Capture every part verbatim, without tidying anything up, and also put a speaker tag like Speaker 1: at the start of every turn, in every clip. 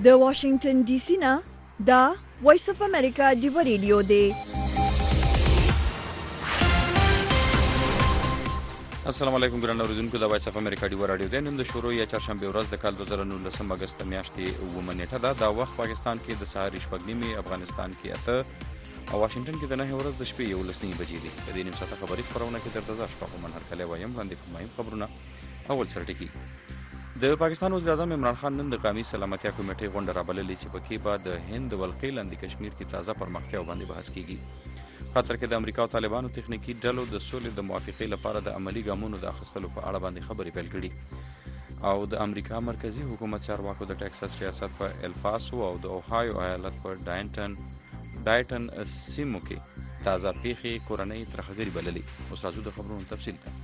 Speaker 1: د واشنگټن ډي سي نه دا وایس اف امریکا ډیو ریډیو دی.
Speaker 2: السلام علیکم ګران اوریدونکو، د وایس اف امریکا ډیو رادیو دی. نن د شروع یا چهارشنبه ورځ د کال دوه زره نولسم اگست میاشتې اوومه نیټه ده. دا وخت پاکستان کې د سهار شپږ نیمې، افغانستان کې اته او واشنگټن کې د نهه ورځ د شپې یولس نیمې بجې دي. په دې نیم ساعته خبري خپرونه کې درته زه اشفاق عمر هرکلی وایم. وړاندې په مهم خبرونه. اول سرټکی د پاکستان وزیر اعظم عمران خان نن د قومي سلامتیا کمیټې غونډه رابللې چې پکې به د هند ولقې لاندې کشمیر کې تازه پرمختیاو باندې بحث کیږي. قطر کې د امریکا او طالبانو تخنیکی ډلو د سولې د موافقې لپاره د عملی ګامونو د اخیستلو په اړه باندې خبرې پیل کړي. او د امریکا مرکزی حکومت چارواکو د ټکساس ریاست په الفاسو او د اوهایو ایالت په ډاینټن ډایټن سیمو کې تازه پیښې کورنۍ ترخګري بللې. اوس راځو د خبرونو تفصیل ته.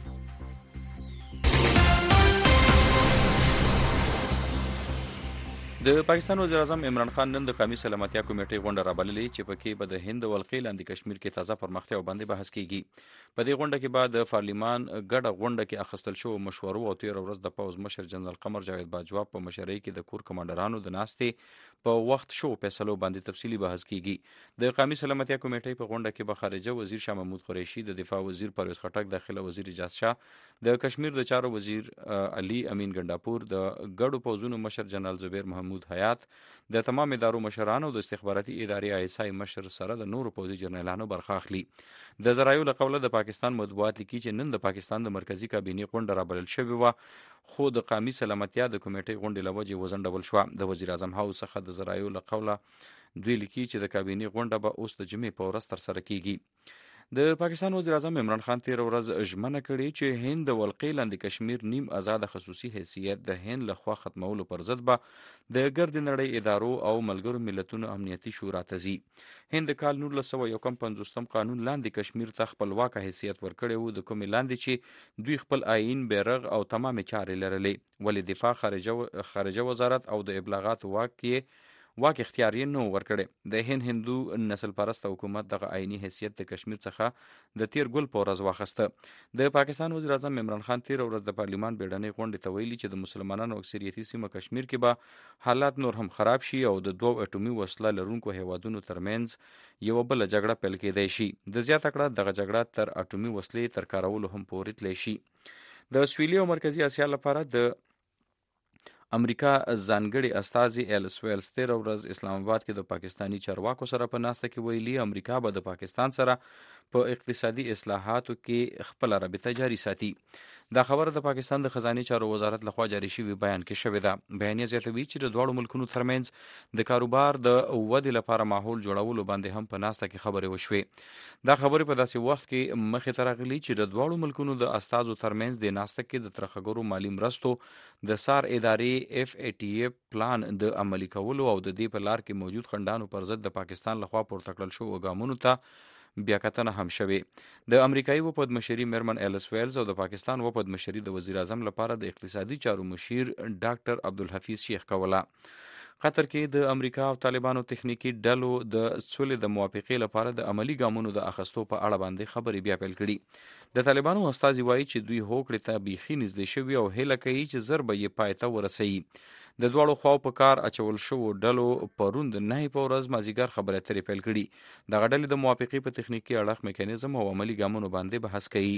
Speaker 2: د پاکستان وزیر اعظم عمران خان نن د قومي سلامتیا کمیټې غونډه رابللې چې پکې به د هند ولقې لاندې کشمیر کې تازه پرمختیاو باندې بحث کیږي. په دې غونډه کې به د پارلیمان ګډه غونډه کې اخیستل شوو مشورو او تیر ورځ د پوز مشر جنرال قمر جاوید باجوا په مشرۍ کې د کور کمانډرانو د ناستې په وخت شو فیصلو باندې تفصیلی بحث کیږي. د قومي سلامتیا کمیټې په غونډه کې به خارجه وزیر شاه محمود قریشي، د دفاع وزیر پرویز خټک، داخله وزیر اجاز شاه، د کشمیر د چارو وزیر علي امین ګنڈاپور، د ګډو پوزونو مشر جنرال زبیر محمود حیات، د تمام ادارو مشرانو او د استخباراتي ادارې آی اس آی مشر سره د نورو پوځي جنرالانو برخه اخلي. د ذرایعو له قوله د پاکستان مطبوعات لیکي چې نن د پاکستان د مرکزی کابینې غونډه رابلل شوې وه، خو د قومي سلامتیا د کمیټې غونډې له وجې وځنډول شوه. د وزیر اعظم هاوس څخه د ذرایعو له قوله دوی لیکي چې د کابینې غونډه به اوس د جمعې په ورځ ترسره کیږي. د پاکستان وزیر اعظم عمران خان تیر ورځ ژمنه کړې چې هند د ولقې لاندې کشمیر نیم آزاد خصوصي حیثیت د هند لخوا ختمولو پر ضد به د ګرد نړۍ ادارو او ملګرو ملتونو امنیتي شورا ته ځي. هند د کال نولس سوه یو کم پنځوستم قانون لاندې کشمیر ته خپلواکه حیثیت ورکړی و، د کومې لاندې چې دوی خپل آئین، بیرغ او تمامې چارې لرلې، ولې دفاع، خارجه خارجه وزارت او د ابلاغاتو واک یې واک اختیار یې نه ورکړی. د هند هندو نسل پرسته حکومت دغه آئینی حیثیت د کشمیر څخه د تیر ګل په ورځ واخیسته. د پاکستان وزیر اعظم عمران خان تیر ورځ د پارلیمان بیړنۍ غونډې ته ویلي چې د مسلمانانو اکثریتي سیمه کشمیر کې به حالات نور هم خراب شي او د دوو اټومي وسله لرونکو هیوادونو ترمنځ یوه بله جګړه پیل کېدای شي. د زیاته کړه دغه جګړه تر اټومي وسلې تر کارولو هم پورې تللی شي. د سویلي او مرکزي اسیا لپاره د امریکا ځانګړي استازي ایلس ویلز تیر ورځ اسلام آباد کې د پاکستانی چارواکو سره په ناسته کې ویلي امریکا به د پاکستان سره په اقتصادي اصلاحاتو کې خپل رابطه جاري ساتي. دا خبره د پاکستان د خزانه چارو وزارت لخوا جاری شوی بیان کې شوې ده. بیان یې زیاتوي چې د دواړو ملکونو ترمنځ د کاروبار د ودې لپاره ماحول جوړولو باندې هم په ناسته کې خبرې وشوې. دا خبرې په داسې وخت کې مخې ته راغلي چې د دواړو ملکونو د استازو ترمنځ د ناسته کې د ترخګرو مالی مرستو د سار ادارې اف ای ټي ای پلان د عملي کولو او د دې په لار کې موجود خنډانو پر ضد د پاکستان لخوا پورته کړل شوو ګامونو ته بیا کتنه هم شوې. د امریکایي وفد مشري میرمن ایلس ویلز او د پاکستان وفد مشري د وزیر اعظم لپاره د اقتصادي چارو مشیر ډاکټر عبدالحفیظ شیخ کوله. قطر کې د امریکا او طالبانو تخنیکی ډلو د سولې د موافقې لپاره د عملی ګامونو د اخیستو په اړه باندې خبرې بیا پیل کړي. د طالبانو استازي وایي چې دوی هوکړې ته بیخي نږدې شوي او هیله کوي چې ژر به یې پای ته ورسوي. د دواړو خواو په کار اچول شوو ډلو پرون د نهې په ورځ مازدیګر خبرې اترې پیل کړي. دغه ډلې د موافقې په تخنیکي اړخ، میکانیزم او عملی ګامونو باندې بحث کوي.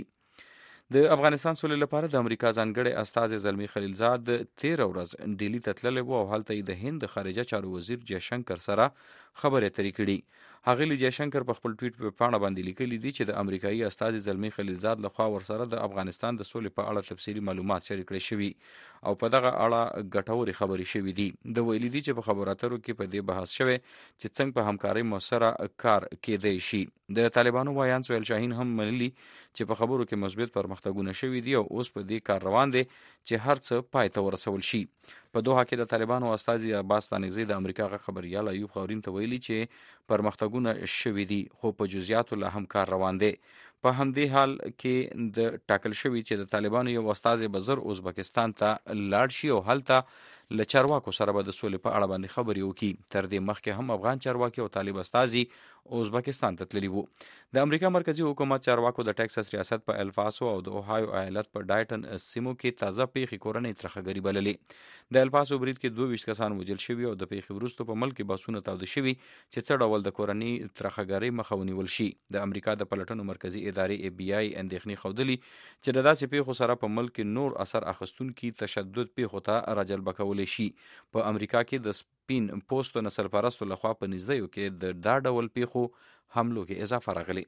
Speaker 2: د افغانستان سولې لپاره د امریکا ځانګړی استازی زلمی خلیلزاد تیر ورځ ډیلی ته تللی و او هلته یې د هند د خارجه چارو وزیر جیشنکر سره خبرې اترې کړي. ښاغلي جیشنکر په خپل ټویټ په پاڼه باندې لیکلي دي چې د امریکایي استازي زلمی خلیلزاد لخوا ورسره د افغانستان د سولې په اړه تفصیلي معلومات شریک کړي شوي او په دغه اړه ګټورې خبرې شوي دي. د ویلي دي چې په خبرو اترو کې په دې بحث شوی چې څنګه په همکارۍ موثره کار کېدی شي. د طالبانو وایان سهیل شاهین هم منلي چې په خبرو کې مثبت پرمختګونه شوي دي او اوس په دې کار روان دی چې هر څه پای ته ورسول شي. په دوحه کې د طالبانو استازي عباس ستانکزی د امریکا غ خبريال ایوب خاورین ته ویلي چې پرمختګونه شوي دي خو په جزئیاتو لا هم کار روان دی. په همدې حال کې د ټاکل شوي چې د طالبانو یو استازي به زر ازبکستان ته لاړ شي او هلته له چارواکو سره به د سولې په اړه باندې خبرې وکړي. تر دې مخکې هم افغان چارواکي او طالب استازي ازبکستان ته تللي وو. د امریکا مرکزی حکومت چارواکو د ټکساس ریاست په الفاسو او د اوهایو ایالت په ډایټن سیمو کې تازه پیښې کورنۍ ترخهګري بللې. د الفاسو برید کې دوه ویشت کسان وژل شوي او د پیښې وروسته په ملک کې بحثونه تاوده شوي چې څه ډول د کورنۍ ترخهګرۍ مخه ونیول شي. د امریکا د پلټنو مرکزی ادارې ای بی آی اندېښنې ښودلي چې د داسې پیښو سره په ملک کې نور اثر اخیستونکي تشدد پیښو ته راجلبه کولی شي. په امریکا کې د سپین پوستو نسل پرستو لخوا په نږدېیو کې د دا ډول پیښو حملو کې اضافه راغلي.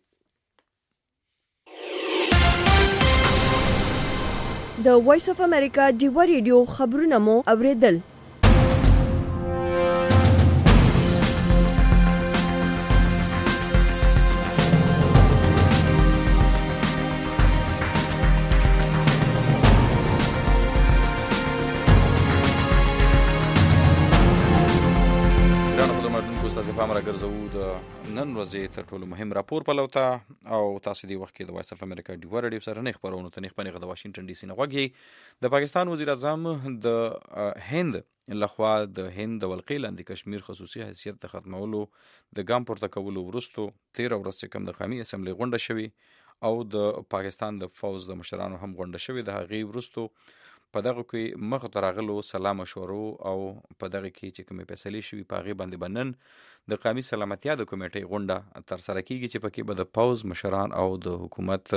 Speaker 1: د وایس اف امریکا ډیوه ریډیو خبرونه مو اوریدل.
Speaker 2: پام را ګرځوو د نن ورځې تر ټولو مهم راپور پلو ته او تاسو دی وخت کې د وایس اف امریکا ډیوه راډیو سره نه خبرونه ته نه خبرې د واشنگټن ډي سي نه غوږی. د پاکستان وزیر اعظم د هند لخوا د هند د ولقې لاندې کشمیر خصوصي حیثیت د ختمولو د ګام پورته کولو وروسته تیره ورځ چې کوم د قومي اسمبلی غونډه شوې او د پاکستان د فوز د مشرانو هم غونډه شوې. د هغې وروسته په دغه کې مخ ته راغلو سلا مشورو او په دغه کې چې کومې فیصلې شوي په هغې باندې به نن د قومي سلامتیا د کمیټې غونډه ترسره کیږي چې پکې به د پوز مشران او د حکومت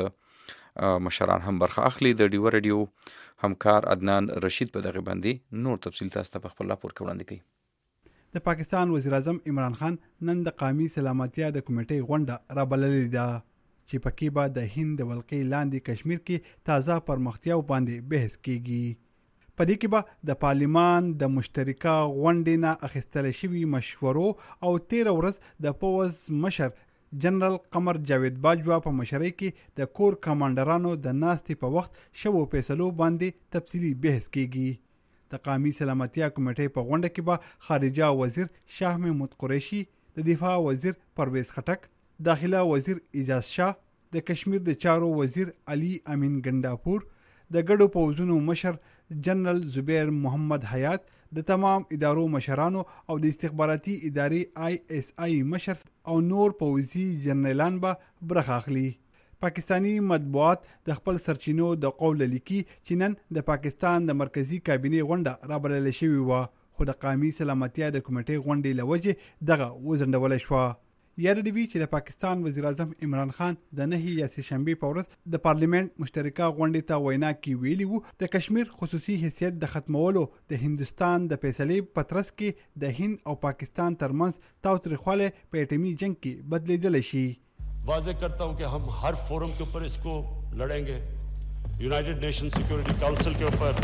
Speaker 2: مشران هم برخه اخلي. د ډیوه ریډیو همکار عدنان رشید په دغه باندې نور تفصیل تاسو ته په خپل راپور کې وړاندې کوي.
Speaker 3: د پاکستان وزیر اعظم عمران خان نن د قومي سلامتیا د کمیټې غونډه رابللې ده چې پکې به د هند د ولقې لاندې کشمیر کې تازه پرمختیاو باندې بحث کیږي. په دې کې به د پارلیمان د مشترکه غونډې نه اخیستل شوي مشورو او تیره ورځ د پوز مشر جنرال قمر جاوید باجوا په مشرۍ کې د کور کمانډرانو د ناستې په وخت شوو فیصلو باندې تفصیلي بحث کیږي. د قومي سلامتیا کمیټې په غونډه کې به خارجه وزیر شاه محمود قریشي، د دفاع وزیر پرویز خټک، داخله وزیر اعجاز شاه، د کشمیر د چارو وزیر علي امین ګنډاپور، د ګډو پوځونو مشر جنرال زبیر محمد حیات، د تمام ادارو مشرانو او د استخباراتي ادارې آی اس آی مشر او نور پوځي جنرالان به برخه اخلي. پاکستانی مطبوعات د خپل سرچینو د قول لیکي چې نن د پاکستان د مرکزی کابینې غونډه رابلل شوې وه، خو د قومي سلامتیا د کمیټې غونډې له وجې دغه وځنډولی شوه. یاد دې وي چې د پاکستان وزیر اعظم عمران خان د نهې یا سې شنبې په ورځ د پارلیمنت مشترکه غونډې ته وینا کې ویلي وو د کشمیر خصوصي حیثیت د ختمولو د هندوستان د فیصلې په ترڅ کې د هند او پاکستان ترمنځ تاوتریخوالی په اټومي جنگ کې بدلیدلی شي.
Speaker 4: واضح کرتا ہوں کہ ہم ہر فورم کے اوپر اس کو لڑیں گے. یونائٹڈ نیشن سیکورٹی کاؤنسل کے اوپر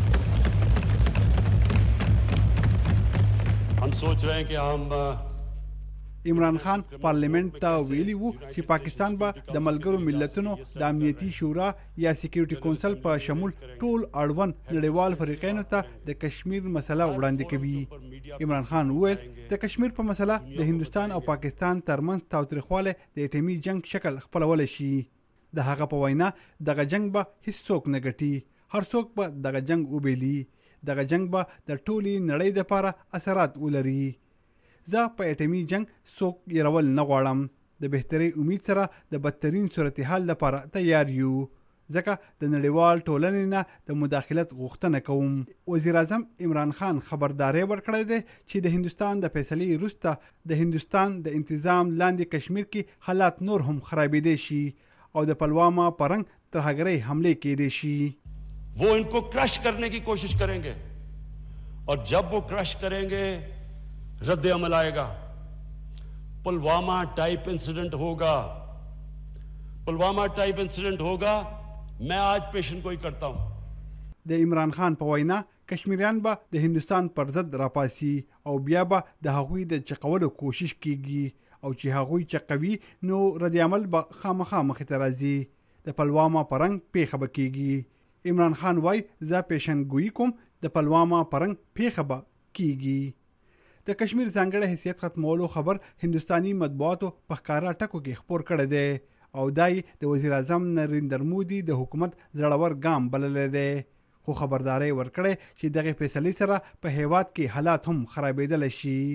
Speaker 4: ہم سوچ رہے ہیں کہ ہم
Speaker 3: عمران خان پارلیمنت ته ویلي وو چې پاکستان به د ملګرو ملتونو د امنیتي شورا یا سکیورټي کونسل په شمول ټول اړوند نړیوال فریقینو ته د کشمیر مسله وړاندې کوي. عمران خان وویل د کشمیر په مسله د هندوستان او پاکستان ترمنځ تاوتریخوالی د اټومي جنگ شکل خپلولی شي. د هغه په وینا دغه جنگ به هیڅوک نه ګټي، هر څوک به دغه جنگ وبیلي، دغه جنگ به د ټولې نړۍ دپاره اثرات ولري. زه په اټومي جنگ څوک یرول نه غواړم. د بهتري امید سره د بدترین صورتحال لپاره تیار یو، ځکه د نړیوال ټولنې نه د مداخلت غوښتنه کوم. وزیر اعظم عمران خان خبرداری ورکړی دی چې د هندوستان د فیصلې وروسته د هندوستان د انتظام لاندې کشمیر کې حالات نور هم خرابېدی شي او د پلواما په رنګ ترهګرۍ حملې کېدی شي.
Speaker 4: وہ ان کو کرش کرنے کی کوشش کریں گے اور جب وہ کرش کریں گے رد عمل آئے گا. پلوامہ ٹائپ انسیڈنٹ ہوگا، پلوامہ ټایپ انسیډنټ ہوگا. میں آج پیشن گوئی کرتا ہوں.
Speaker 3: د عمران خان په وینا کشمیریان به د هندوستان پر ضد راپاسي او بیا به د هغوی د چقولو کوشش کیږي او چې هغوی چقوي نو رد عمل به خامخا مخې ته راځي. د پلواما په رنګ پیښه به کیږي. عمران خان وای زه پیشن گوئی کوم د پلواما په رنګ پیښه به کیږي. د کشمیر ځانګړی حیثیت ختمولو خبر هندوستاني مطبوعاتو په ښکاره ټکو کې خپور کړی دی او دای د وزیر اعظم نریندر مودي د حکومت زړور ګام بللی دی، خو خبرداری ورکړی چې دغه فیصلې سره په هیواد کې حالات هم خرابېدلی شي.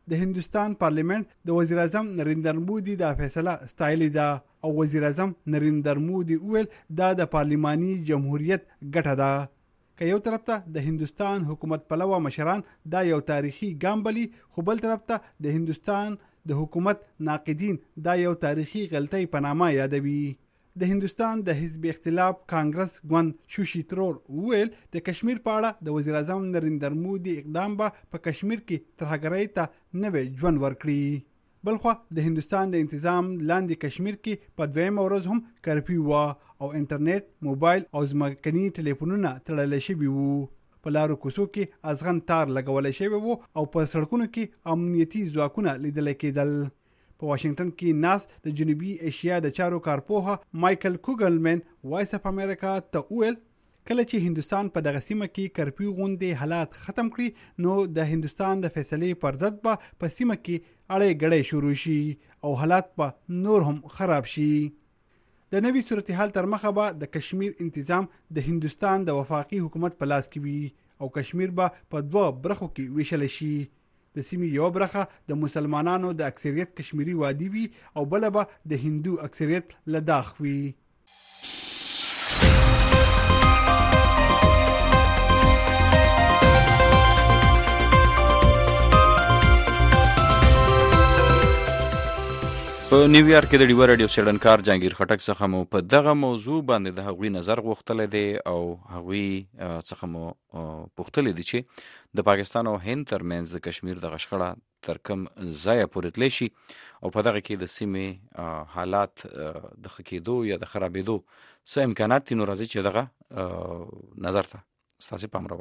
Speaker 3: د هندوستان پارلیمنت د وزیر اعظم نریندر مودي د فیصله ستایلی ده او وزیر اعظم نریندر مودي ویل دا د پارلیماني جمهوریت ګټه ده. که یو طرف ته د هندوستان حکومت پلوه مشران دا یو تاریخي ګام بلي، خو بل طرف ته د هندوستان د حکومت ناقدین دا یو تاریخي غلطۍ په نامه یادوي. د هندوستان د حزب اختلاف کانګرس ګوند شوشي ترور ویل د کشمیر په اړه د وزیر اعظم نریندر مودي اقدام به په کشمیر کې ترهګرۍ ته نوې ژوند ورکړي. بلخوا د هندوستان د انتظام لاندې کشمیر کې په دویمه ورځ هم کرفیو وه او انټرنیټ، موبایل او ځمکني ټلیفونونه تړلی شوي وو. په لارو کوڅو کې ازغن تار لګولی شوی وو او په سړکونو کې امنیتي ځواکونه لیدلی کېدل. په واشنگټن کې ناست د جنوبي ایشیا د چارو کارپوهه مایکل کوګلمن وایس اف امریکا ته وویل کله چې هندوستان په دغه سیمه کې کرفیو غوندې حالات ختم کړي نو د هندوستان د فیصلې پر ضد به په سیمه کې اړې ګړې شروع شي او حالات به نور هم خراب شي. د نوي صورتحال تر مخه به د کشمیر انتظام د هندوستان د وفاقي حکومت په لاس کې وي او کشمیر به په دوه برخو کې ویشل شي. د سیمې یو برخه د مسلمانانو د اکثریت کشمیری وادي وي او بل به د هندو اکثریت لداخ وي.
Speaker 2: په نیویارک کې د ډیوه رادیو څېړنکار جهانګیر خټک څخه مو په دغه موضوع باندې د هغوی نظر غوښتلی دی او هغوی څخه مو پوښتلی دی چې د پاکستان او هند ترمنځ د کشمیر دغه شخړه تر کوم ځایه پورې تللی شي او په دغه کې د سیمې حالات د ښه کېدو یا د خرابېدو څه امکانات دي. نو راځي چې دغه نظر ته ستاسې پام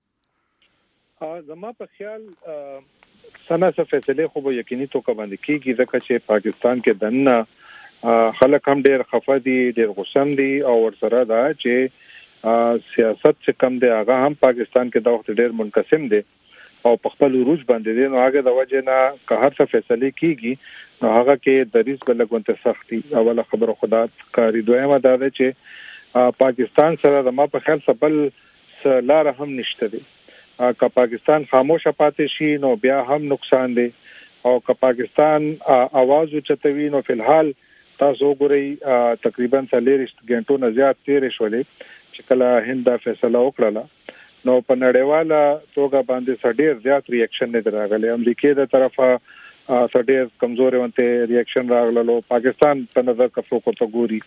Speaker 2: راوړو.
Speaker 5: زما په خیال سنه څه فیصلې خو به یقیني توګه باندې کېږي ځکه چې پاکستان کې دننه خلک هم ډېر خفه دي، ډېر غوسه دي او ورسره دا چې سیاست چې کم دی هغه هم پاکستان کې دا وخت ډېر منقسم دی او په خپل عروج باندې دی. نو هغه د وجه نه که هر څه فیصلې کېږي نو هغه کې دریځ به لږ ورته سخت وي. اوله خبره خو دا ښکاري. دویمه دا ده چې پاکستان سره زما په خیال څه بل څه لاره هم نشته دی. که پاکستان خاموشه پاتې شي نو بیا هم نقصان دی او که پاکستان आवाज اوچتوي نو فلحال تاسو وګورئ تقریبا څلوېښت غنټو نه زیات تیرې شولې چې کله هند دا فیصله وکړه نو په نړیواله توګه باندې ډېر زیات ریاکشن نه راغلی. امریکا د طرفه ډېر کمزورې ونته ریاکشن راغلو. پاکستان په نظر کفو کو ته ګوري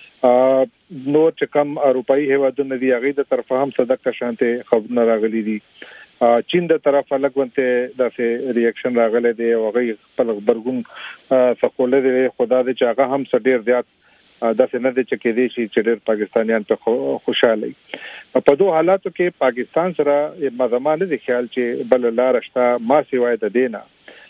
Speaker 5: نو چې کوم اروپאי هیوادونه دی هغه د طرفه هم صدقه شانته خبرونه راغلي دي. چین د طرفه لګونته د ریاکشن راغلی دی او هغه خپل خبرګون څخه دی خدا دې چې هغه هم ډېر زیات د سند چې کې دي چې ډېر پاکستانیان په خوشاله. په دوه حالاتو کې پاکستان سره مزمانه دي خیال چې بل لار شته ما سیوای د دینه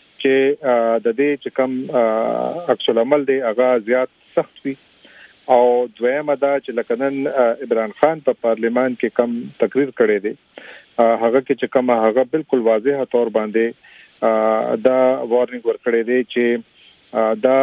Speaker 5: چې د دې چې کوم عکس العمل دی هغه زیات سخت وي. او دویمه دا چې لکنن عمران خان په پارلیمان کې کم تقریر کړی دی هغه کې چې کوم هغه بالکل واضح تور باندې دا وارننګ ورکړی دی چې دا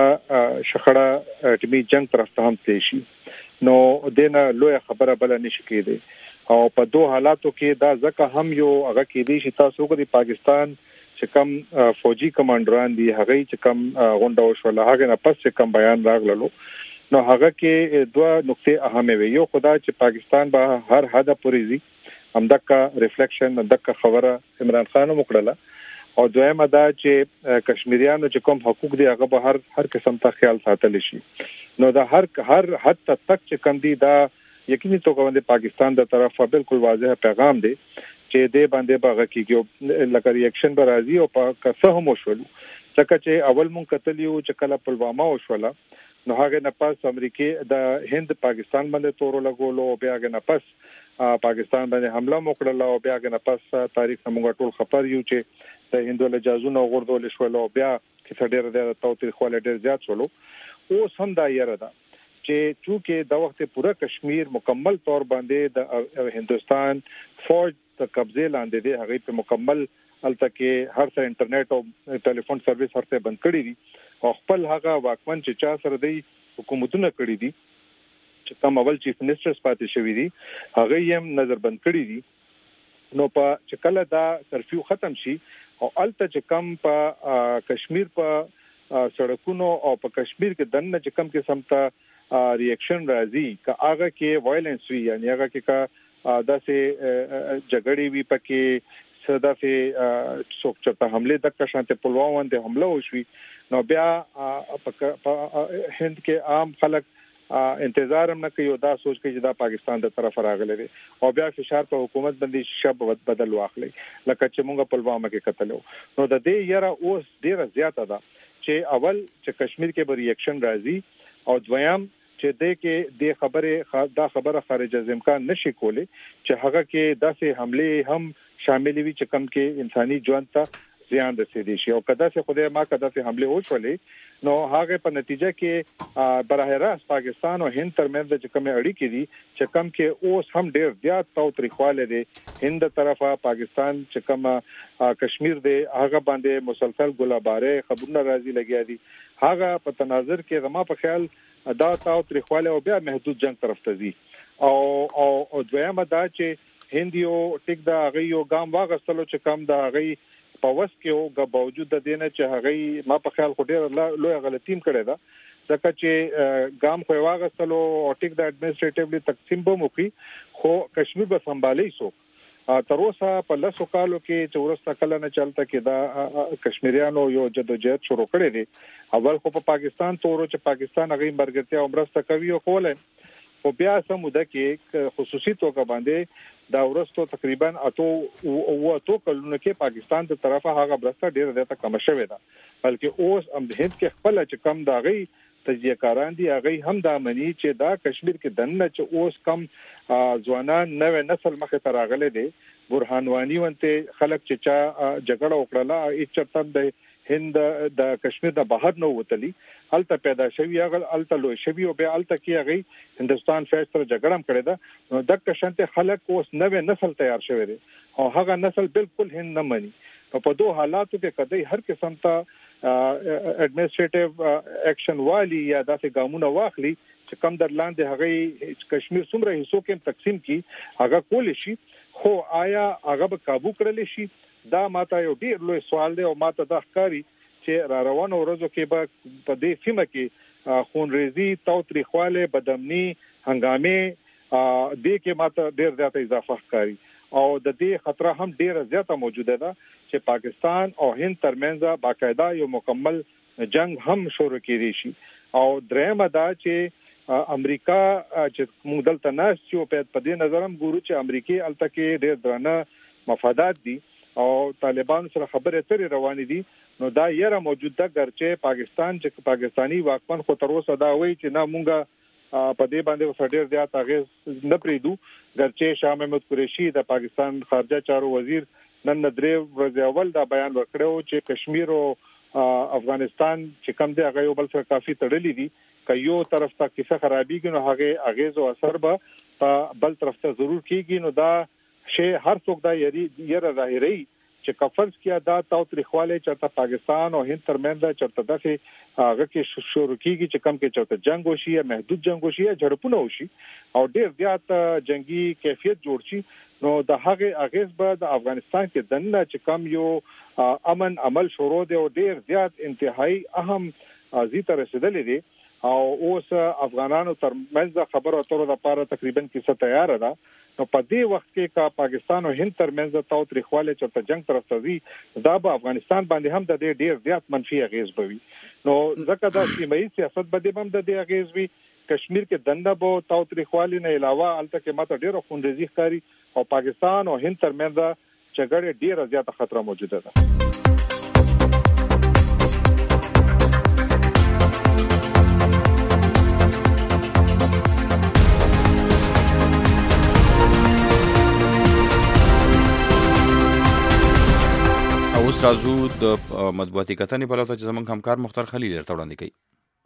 Speaker 5: شخړه اټمی جنگ طرف ته هم تلی شي نو دینه لوی خبره بل نشي کېده. او په دوه حالاتو کې دا ځکه هم یو هغه کې دی چې تاسو وګورئ پاکستان چې کوم فوجي کمانډران دي هغه چې کوم غونډه وشوله هغه نه پس چې کوم بیان راغللو نو هغه کې دوه نقطې اهمه وي. یو خدا چې پاکستان به هر حد پورې زی همدغه ریفلیکشن همدغه خبره عمران خان وکړه او دویمه دا چې کشمیریانو چې کوم حقوق دي هغه به هر هر قسم ته خیال ساتل شي. نو دا هر هر حد تک چې کوم دي دا یقیني توګه باندې پاکستان د طرفه بالکل واضح پیغام دی چې دې باندې باغ کېږي لکه ریاکشن به راځي او په کسه هم وشولو ځکه چې اول مونږ کتلیو چې کله پلوامه وشوله نو هغه نه پاس امریکای د هند پاکستان باندې تور لګولو بیا هغه نه پاس پاکستان باندې حمله وکړه او بیا هغه نه پاس تاریخ موږ ټول خبر یو چې د هندو له جازونو غردول شول او بیا چې ډېر د توتیر خو ډېر زیات شول. او سم دا یره ده چې چونکه د وخت پورا کشمیر مکمل طور باندې د هندستان فوج د قبضه لاندې دی هغه په مکمل التکه هر څه انټرنیټ او ټلیفون سرویس هرته بند کړی دي او خپل هغه واکمن چې چا سره دی حکومتونه کړی دي چې کوم اول چیف منسټر پاتې شوی دی هغه یې نظر بند کړی دي. نو په چکله دا کرفیو ختم شي او الته چې کم په کشمیر په سړکونو او په کشمیر کې دنه چې کم کې سمتا ریاکشن راځي که هغه کې وایلنس وی یعنی هغه کې کا داسې جګړې وی پکې صدفه څوک چې حمله د شانته پلوان باندې حمله وشوي نو بیا په هند کې عام خلک انتظار هم نه کوي او دا سوچ کوي چې دا پاکستان د طرف راغلی دی او بیا فشار په حکومت باندې شب بدل واخلي لکه چې موږ په پلوامه کې قتلو نو د دې یره اوس ډیره زیاته ده چې اول چې کشمیر کې به ریاکشن راځي او دویم چې د کې د خبره دا خبره خارج از امکان نشي کولی چې هغه کې داسې حمله هم شامل وي چې کم کې انساني ژوند ته زیان رسیدي شي او کدا چې خدای ما کدا چې حمله وشولې نو هغه په نتیجه کې براه راست پاکستان او هند ترمنځ چې کوم اړیکې دي چې کم کې اوس هم ډېر زیات تاو طریقواله دي هند طرفه پاکستان چې کوم کشمیر دی هغه باندې مسلسل ګلاباره خبرونه راځي لګیا دي هغه په تناظر کې زما په خیال دا تاو طریقواله او بیا محدود جنگ طرف ته ځي او او او دویمه دا چې هند یو ټیک دا غي یو ګام واغستلو چې کم دا غي په وس کې او باوجود د دینه چې هغه ما په خیال خو ډېر لوی غلطیم کړی دا ځکه چې ګام خو واغستلو او ټیک د اډمنسټریټیولی تقسیم به موکي خو کشمیر به سمبالي سو تر اوسه په لاسو کالو کې چې ورسته کله نه چلته کې دا کشمیریانو یو جدوجہد شروع کړی دی اول خو په پاکستان تورو چې پاکستان هغه مرګتیا عمرسته کوي او کولای خو بیا سموده کې خصوصي توګه باندې دا ورستو تقریبا اتو او اتو کلونو کې پاکستان ته طرفه هغه برسته ډیر زیاته کم شوې ده بلکې اوس هم د هند کې خپل چې کم دا غي تجزیه کاران دي هغه هم دا مني چې دا کشمیر کې دنه چې اوس کم ځوانان نوې نسل مخه ته راغلي دي برهان وانی ونته خلک چې چا جګړه وکړه هیڅ چرته د هند د کشمیر د بهر نو وتلی الته پیدا شوی هغه الته لوی شوی او بیا الته کې هغه هندستان فیص سره جګړه هم کړې ده نو د کشنته خلک اوس نوې نسل تیار شوی دي او هغه نسل بالکل هند نه مني په دوه حالاتو کې کدی هر قسم ته اډمنسټریټیو اکشن والی یا داسې ګامونه واخلي چې کم در لاندې هغه کشمیر څومره حصو کې تقسیم کی هغه کول شي خو آیا هغه به काबू کړل شي دا ماته یو ډیر لوی سوال دی او ماته د ښکاری چې را روانو ورځو کې به په دې سیمه کې خونریزي تاوتریخواله بدامني هنګامه دې کې ماته ډیر زیات اضافه ښکاری او د دې خطر هم ډیر زیاته موجوده ده چې پاکستان او هند ترمنځ باقاعده یو مکمل جنگ هم شروع کیږي شي او درېمه دا چې امریکا چې موږ دلته ناس چې په دې نظرم ګورو چې امریکای الته کې ډیر درنه مفادات دي او طالبان سره خبرې اترې روانې دي نو دا یره موجوده ګرچه پاکستان چې پاکستانی واکمن خو تر اوسه دا وایي چې نه مونږه په دې باندې وسډیر زیات اغیز نه پریدو ګرچه شاه محمود قریشي د پاکستان خارجه چارو وزیر نن درې ورځې اول دا بیان ورکړو چې کشمیر او افغانستان چې کم دی هغه یو بل سره کافي تړلې دي که یو طرف ته کیسه خرابېږي نو هغه اغیز او اثر به په بل طرف ته ضرور کیږي نو دا شی هر څوک دا یری یره ظاهري چې کفرز کیا دا تاوتریخواله چرته پاکستان او هند ترمنځ چرته داسې هغه کې شروع کیږي چې کم کې چرته جنگ وشي یا محدود جنگ وشي یا جړپونه وشي او ډیر زیات جنگي کیفیت جوړ شي نو د هغه اغیز به د افغانستان کې دنه چې کم یو امن عمل شروع دی او ډیر زیات انتهایی اهم ځای رسیدلې دي او اوس افغانانو ترمنځ خبرو اترو لپاره تقریبا کیسه تیار ده نو په دې وخت کې کا پاکستان او هند ترمنځ تاوتریخواله چرته جنگ طرف ته وي دا به افغانستان باندې هم د ډېر ډېر زیات منفي اغیز بوي نو ځکه دا سیمایي سیاست باندې هم د دې اغیز وي کشمیر کې دنده بو تاوتریخواله نه علاوه الته کې ماته ډېر خونریزي ښکاری او پاکستان او هند ترمنځ جګړه ډېر زیات خطر موجوده ده
Speaker 2: اوس راځو د مطبوعاتي کتنې په لټه چې زمونږ همکار مختار خلیل ورته وړاندې کوي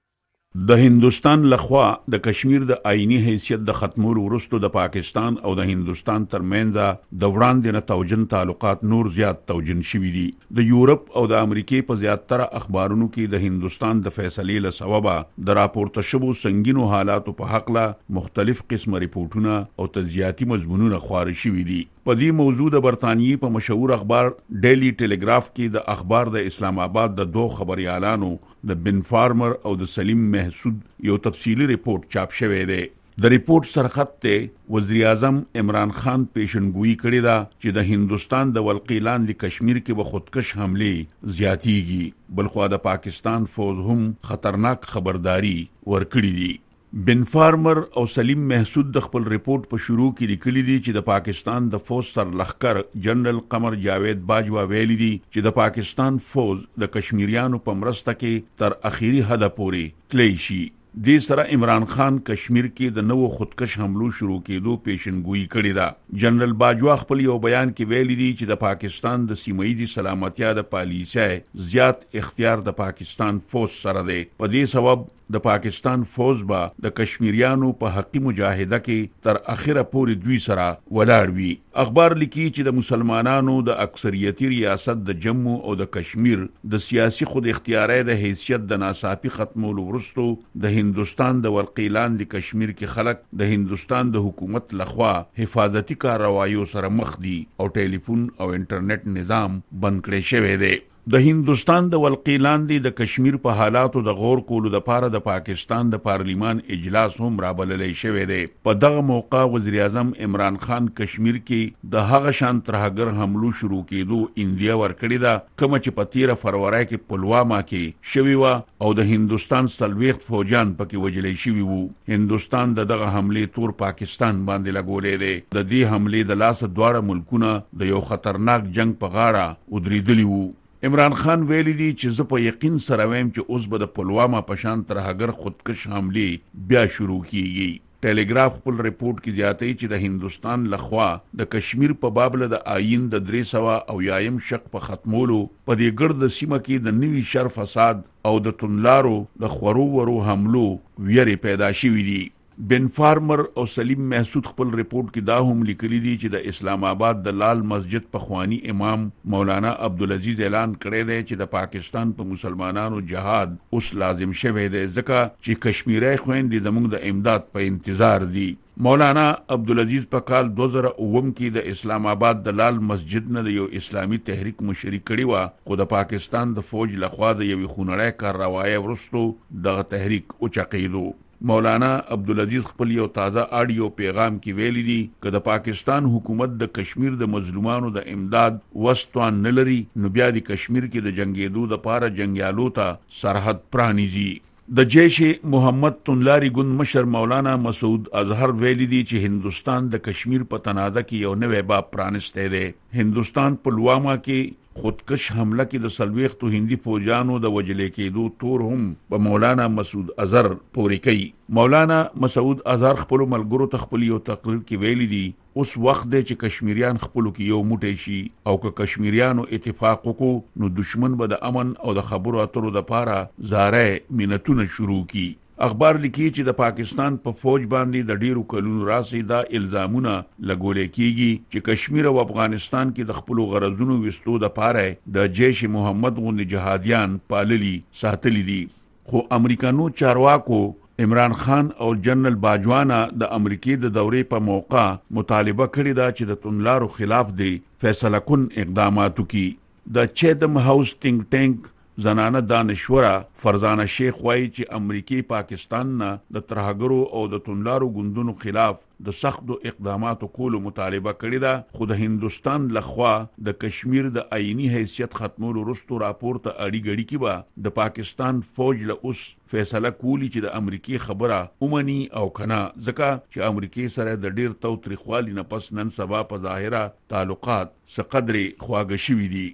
Speaker 6: د هندستان لخوا د کشمیر د آئینی حیثیت د ختمولو وروسته د پاکستان او د هندستان ترمنځ د وړاندې نه توجن تعلقات نور زیات توجن شوي دي. د یورپ او د امریکای په زیاتره اخبارونو کې د هندستان د فیصلې له سببه د راپورته شوو سنگینو حالاتو په حق له مختلف قسمه ریپورتونه او تجزیاتي مضمونونه خپاره شوي دي. په دې موضوع د برتانیې په مشهور اخبار ډیلی ټیلیګراف کې د اخبار د اسلام آباد د دوه خبريالانو د بن فارمر او د سلیم محسود یو تفصیلی ریپورت چاپ شوی دی. د ریپورت سرخط ته وزیر اعظم عمران خان پیشنګوئی کړې ده چې د هندستان د ولقې لاندې کشمیر کې به خودکش حمله زیاتیږي. بلخوا د پاکستان فوج هم خطرناک خبرداري ورکړې دي. بن فارمر او سلیم محسود د خپل ریپورت په شروع کې لیکلي دي چې د پاکستان د فوج سر لخر جنرال قمر جاوید باجوا ویلي دي چې د پاکستان فوج د کشمیریانو په مرسته کې تر اخیری حد پورې تللی شي. دې سره عمران خان کشمیر کې د نوو خودکش حملو شروع کېدو پیشنګوئی کړې ده. جنرال باجوا خپل یو بیان کې ویلي دي چې د پاکستان د سیمه‌ایزي سلامتیا د پالیسۍ زیات اختیار د پاکستان فوج سره دی. په دې سبب د پاکستان فوج با د کشمیریانو په حقي مجاهده کې تر اخره پورې دوی سره ولاړ وي. اخبار لیکي چې د مسلمانانو د اکثریتي ریاست د جموں او د کشمیر د سیاسي خود اختیارۍ د حیثیت د ناڅاپي ختمولو وروسته د هندستان د ولقې لاندې کشمیر کې خلک د هندستان د حکومت لخوا حفاظتي کاروایو سره مخ دي او ټلیفون او انټرنیټ نظام بند کړی شوی دی. د هندستان د ولقې لاندې د کشمیر په حالاتو د غور کولو لپاره د پاکستان د پارلیمان اجلاس هم رابللی شوی دی. په دغه موقع وزیر اعظم عمران خان کشمیر کې د هغه شان ترهګر حملو شروع کېدو اندیا ورکړې ده کومه چې په تیره فروری کې پلواما کې شوی و او د هندستان څلوېښت فوجیان پکې وژلي شوي وو. هندستان د دغه حملې تور پاکستان باندې لګولې دی. د دې حملې د لاسه دواړه ملکونه د یو خطرناک جنگ په غاړه ودرېدلي وو. عمران خان ویلي دي چې زه په یقین سره وایم چې اوس به د پلواما په شان ترهګر خودکش حملې بیا شروع کیږي. ټیلیګراف خپل ریپورت کې زیاتوي چې د هندستان لخوا د کشمیر په باب له د آئین د درې سوه او یایم شق په ختمولو په دې ګرد سیمه کې د نوي شر فساد او د تونلارو د خورو ورو حملو ویرې پیدا شوي دي. بن فارمر او سلیم محسود خپل ریپورت کې دا هم لیکلي دي چې د اسلام آباد د لال مسجد پخوانی امام مولانا عبدالعزیز اعلان کړی دی چې د پاکستان په مسلمانانو جهاد اوس لازم شوی دی ځکه چې کشمیری خویندې زموږ د امداد په انتظار دي. مولانا عبدالعزیز په کال دو زره اووم کې د اسلام آباد د لال مسجد نه د یو اسلامي تحریک مشري کړی و خو د پاکستان د فوج لخوا د یوې خونړۍ کارروایۍ وروسته دغه تحریک اوچقېدو. مولانا عبدالعزیز خپل یو تازه آډیو پیغام کې ویلي دي که د پاکستان حکومت د کشمیر د مظلومانو د امداد وستوان نه لري نو بیا د کشمیر کې د جنگېدو دپاره جنګیالو ته سرحد پرانیزي. د جیش محمد تنلاری ګوند مشر مولانا مسعود اظهر ویلي دي چې هندستان د کشمیر په تنازع کې یو نوی باب پرانستی دی. هندستان پلواما کې خودکش حمله کې د څلوېښتو هندي فوجانو د وژلې کېدو تور هم په مولانا مسعود اظهر پورې کوي. مولانا مسعود اظهر خپلو ملګرو ته خپل یو تقریر کې ویلي دي اوس وخت دی چې کشمیریان خپلو کې یو موټی شي او که کشمیریانو اتفاق وکړو نو دشمن به د امن او د خبرو اترو دپاره زارۍ مینتونه شروع کی. اخبار لیکي چې د پاکستان په پا فوج باندې د ډیرو کلونو راسي دا الزامونه لګولې کیږي چې کشمیر او افغانستان کې د خپل غرضونو وستو د پاره د جیش محمد غوندي جهادیان پاللی ساتلی دي. خو امریکانو چارواکو عمران خان او جنرال باجوانا د امریکای د دورې په موقع مطالبه کړې ده چې د تونلارو خلاف دی فیصله کن اقداماتو کی. د چیدم هاوس ټینګ ټینک زنانه دانشوره فرزانه شیخ وایي چې امریکای پاکستان نه د ترهګرو او د تونلارو ګوندونو خلاف د سختو اقداماتو کولو مطالبه کړې ده خو د هندستان لخوا د کشمیر د آئینی حیثیت ختمولو وروسته راپورته اړی غړي کې به د پاکستان فوج له اوس فیصله کولی چې د امریکای خبره اومني او کنه ځکه چې امریکای سره د ډیر توتریخوالي نه پس نن سبا په ظاهره تعلقات څه قدرې خواږه شوي دي.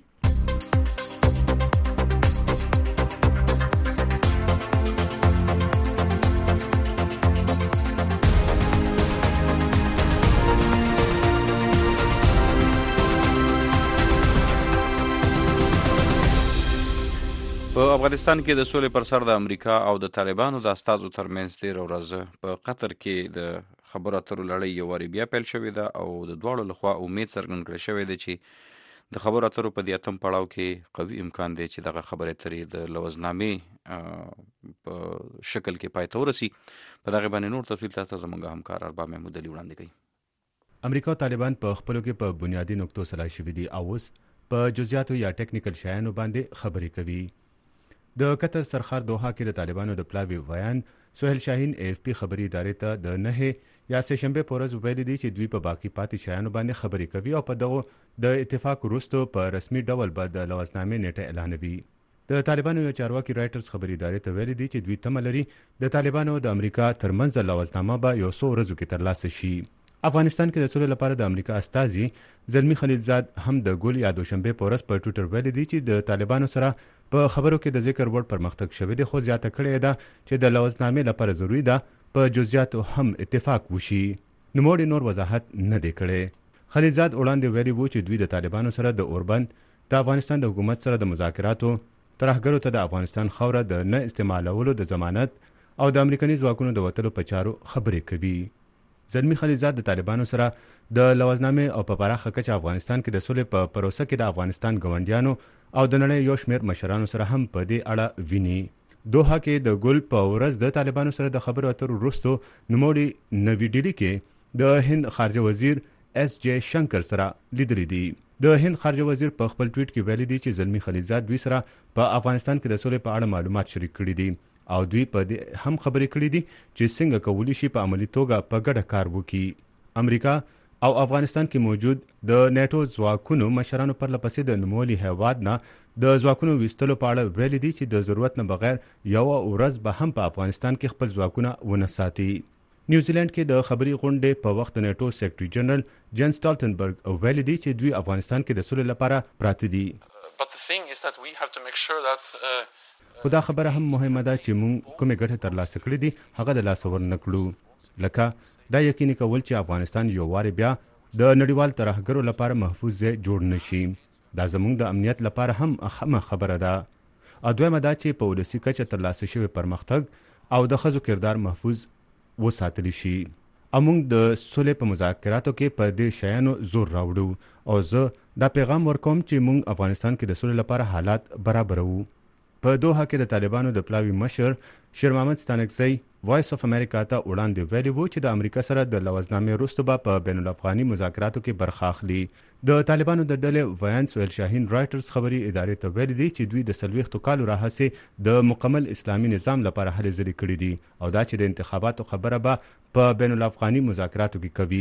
Speaker 2: په افغانستان کې د سولې پر سر د امریکا او د طالبانو د استازو ترمنځ تېره ورځ په قطر کې د خبرو اترو لړۍ یو وارې بیا پیل شوې ده او د دواړو لخوا امید څرګند کړی شوی دی چې د خبرو اترو په دې اتم پړاو کې قوي امکان دی چې دغه خبرې اترې د لوزنامې په شکل کې پای ته ورسي. په دغه باندې نور تفصیل تاسو ته زموږ همکار ارباب محمود علي وړاندې کوي.
Speaker 7: امریکا او طالبان په خپلو کې په بنیادي نقطو سلا شوي دي او اوس په جزئیاتو یا ټیکنیکل شیانو باندې خبرې کوي. د قطر سرخار دوحه کې د طالبانو د پلاوي ویان سهیل شاهین اے اف پی خبري ادارې ته د نه یا سه شنبه پورز ویل دي چې دوی په باقی پاتې شیانو باندې خبرې کوي او په دغه د اتفاق وروسته په رسمي ډول به د لوزنامې نیټه اعلانوي. د طالبانو یو چارواکي رائټرز خبري ادارې ته ویل دي چې دوی تمه لري د طالبانو د امریکا ترمنځ لوزنامه به یو څو ورځو کې ترلاسه شي. افغانستان کې د سولې لپاره د امریکا استازي زلمی خلیلزاد هم د ګل یا دوشنبه پورز په ټوئیټر ویل دي چې د طالبانو سره په خبرو کې د ذکر وړ پرمختګ شوی دی، خو زیاته کړې ده چې د لوزنامې لپاره ضروری ده په جزئیاتو هم اتفاق وشي. نوموړي نور وضاحت نه دی کړی. خلیلزاد وړاندې ویلي وو چې دوی د طالبانو سره د اوربند د افغانستان د حکومت سره د مذاکراتو ترهګرو ته د افغانستان خاوره د نه استعمالولو د ضمانت او د امریکایي ځواکونو د وتلو په چارو خبرې کوي. زلمی خلیلزاد د طالبانو سره د لوزنامې او په پراخه کچه افغانستان کې د سولې په پروسه کې د افغانستان ګاونډیانو او د نړۍ یو شمېر مشرانو سره هم په دې اړه ویني. دوحه کې د ګل په ورځ د طالبانو سره د خبرو اترو وروسته نوموړي نوی ډیلي کې د هند خارجه وزیر اس جے شنکر سره لیدلي دي. د هند خارجه وزیر په خپل ټویټ کې ویلي دي چې زلمی خلیلزاد دوی سره په افغانستان کې د سولې په اړه معلومات شریک کړي دي او دوی په دې هم خبرې کړې دي چې څنګه کولی شي په عملی توګه په ګډه کار وکړي. امریکا او افغانستان کې موجود د نیټو ځواکونو مشرانو پر لپسې د نوموړي هیواد نه د ځواکونو ویستلو په اړه ویلي دي چې د ضرورت نه بغیر یو ورځ به هم په افغانستان کې خپل ځواکونه ونه ساتي. نیوزیلند کې د خبري غونډې په وخت نیټو سیکرټري جنرال جن سټالټنبرګ ویلي دي چې دوی افغانستان کې د سولې لپاره پراته دي. خو دا خبره هم مهمه ده چې موږ کومې ګټې ترلاسه کړې دي هغه د لاسه ورنه کړو، لکه دا یقیني کول چې افغانستان یو وارې بیا د نړیوال ترهګرو لپاره محفوظ ځای جوړ نشي. دا زموږ د امنیت لپاره هم اهمه خبره ده. او دویمه دا چې په ولسي کچه ترلاسه شوی پرمختګ او د ښځو کردار محفوظ وساتلی شي. او موږ د سولې په مذاکراتو کې په دې شیانو زور راوړو او زه دا پیغام ورکوم چې موږ افغانستان کې د سولې لپاره حالات برابرو. په دوحه کې د طالبانو د پلاوي مشر شیر محمد ستانکزی وایس اف امریکا ته وړاندې ویلي وو چې د امریکا سره د لوزنامې وروسته به په بین الافغاني مذاکراتو کې برخه اخلي. د طالبانو د ډلې ویان سهیل شاهین رائټرز خبري ادارې ته ویلي دي چې دوی د څلوېښتو کالو راهیسې د مکمل اسلامي نظام لپاره هلې ځلې کړي دي او دا چې د انتخاباتو خبره به په بین الافغاني مذاکراتو کې کوي.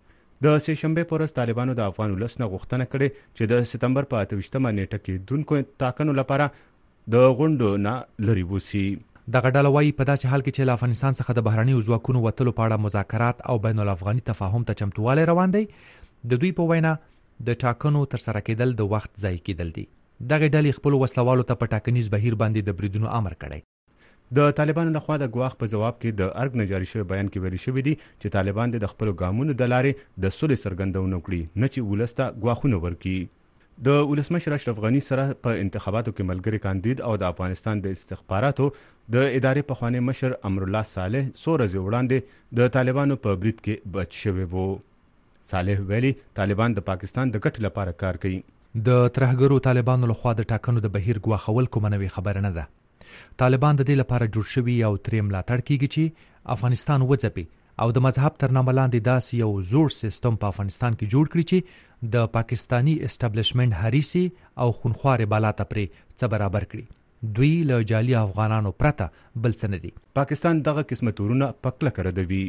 Speaker 7: د سه شنبه پر ورځ طالبانو د افغان ولس نه غوښتنه کړې چې د سپتمبر په اته ویشتمه نیټه کې دونکو ټاکنو لپاره د غونډو نه لري وسی.
Speaker 8: دغه ډله وایي په داسې حال کې چې له افغانستان څخه د بهرنیو ځواکونو وتلو په اړه مذاکرات او بین الافغاني تفاهم ته چمتووالی روان دی، د دوی په وینا د ټاکنو ترسره کېدل د وخت ضایع کېدل دي. دغه ډلې خپلو وسلوالو ته په ټاکنیز بهیر باندې د بریدونو امر کړی.
Speaker 7: د طالبانو لخوا د ګواښ په جواب کې د ارګ نه جاري شوی بیان کې ویل شوی دی چې طالبان د خپلو ګامونو د لارې د سولې څرګندونه وکړي، نه چې ولس ته ګواښونه ورکړي. د ولسمشر اشرف غنی سره په انتخاباتو کې ملګری کاندید او د افغانستان د استخباراتو د ادارې پخوانی مشر امرالله صالح څو ورځې وړاندې د طالبانو په برید کې بچ شوی وو. صالح ویلي طالبان د پاکستان د ګټې لپاره کار کوي.
Speaker 8: د ترهګرو طالبانو لخوا د ټاکنو د بهیر ګواښول کومه نوې خبره نه ده. طالبان د دې لپاره جوړ شوي او ترې ملاتړ کیږي چې افغانستان وځپي او د مذهب تر نامه لاندې داسې یو زوړ سیستم په افغانستان کې جوړ کړي چې د پاکستانی اسټابلیشمنټ هریسي او خونخوارې بالا ته پرې څه برابر کړي. دوی له جعلي افغانانو پرته بل څه نه دي.
Speaker 7: پاکستان دغه قسمه تورونه په کلکه ردوي.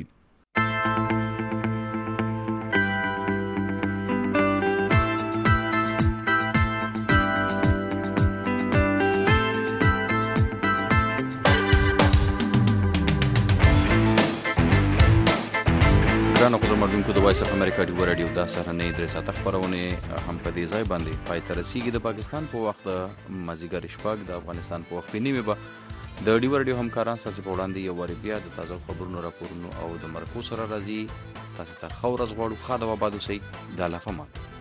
Speaker 2: ګرانو خبرمندونکو د وایس اف امریکا ډیو رادیو دا سهارنۍ درې ساعته خپرونه هم په دې ځای باندې پای ته رسیږي. د پاکستان په وخت مازیګر شپږ، د افغانستان په وخت نیمه به د ډیو رادیو همکاران ستاسو په وړاندې یو وارې بیا د تازه خبرونو راپورونو او د مرکو سره راځي. تاسو ته ښه ورځ غواړو. ښه د آباد اوسئ. د الله په امان.